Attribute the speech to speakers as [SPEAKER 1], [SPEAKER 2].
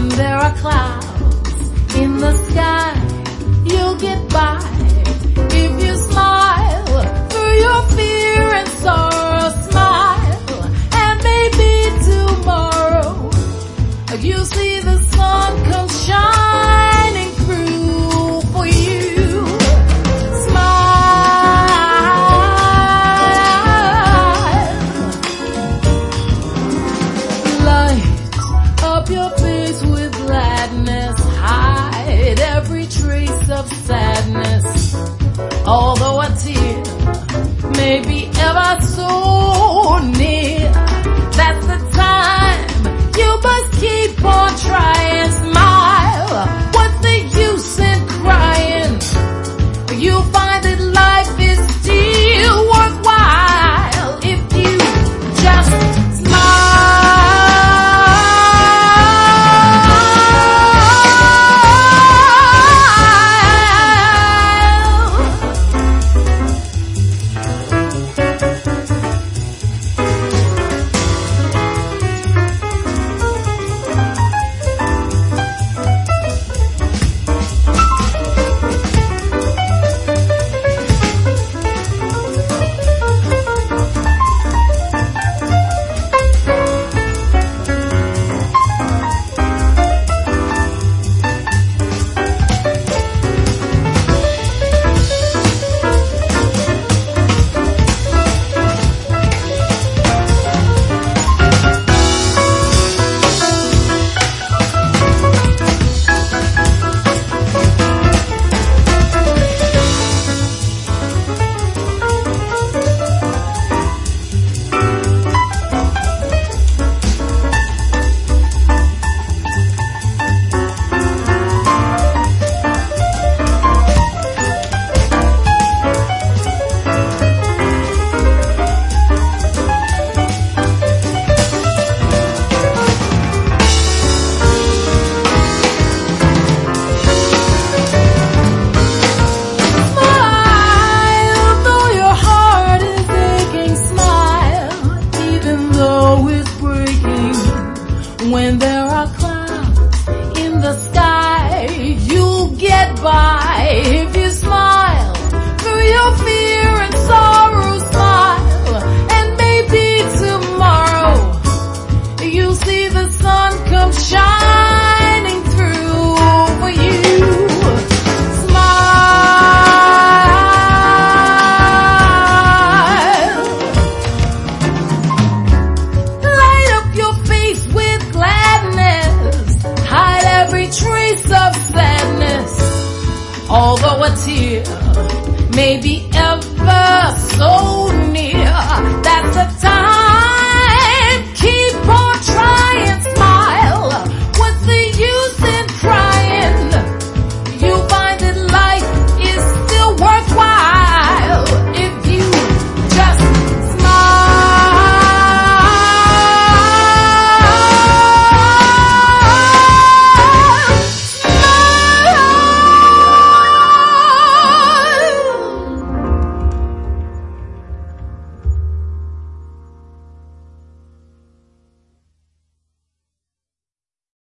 [SPEAKER 1] When there are clouds in the sky, you'll get by if you smile through your fear and sorrow. Smile, and maybe tomorrow you'll see the sun come shining through for you. Smile, light up your face with gladness, hide every trace of sadness. Although a tear may be ever so near, that's the time you must keep on trying. Smile, what's the use in crying? You'll find that life is still worthwhile if you just when there are clouds in the sky, you'll get by if you smile through your fear and sorrow. Smile, and maybe tomorrow you'll see the sun come shining through for you. Smile, light up your face with gladness, hide every trace of sadness. Although a tear may be ever so near,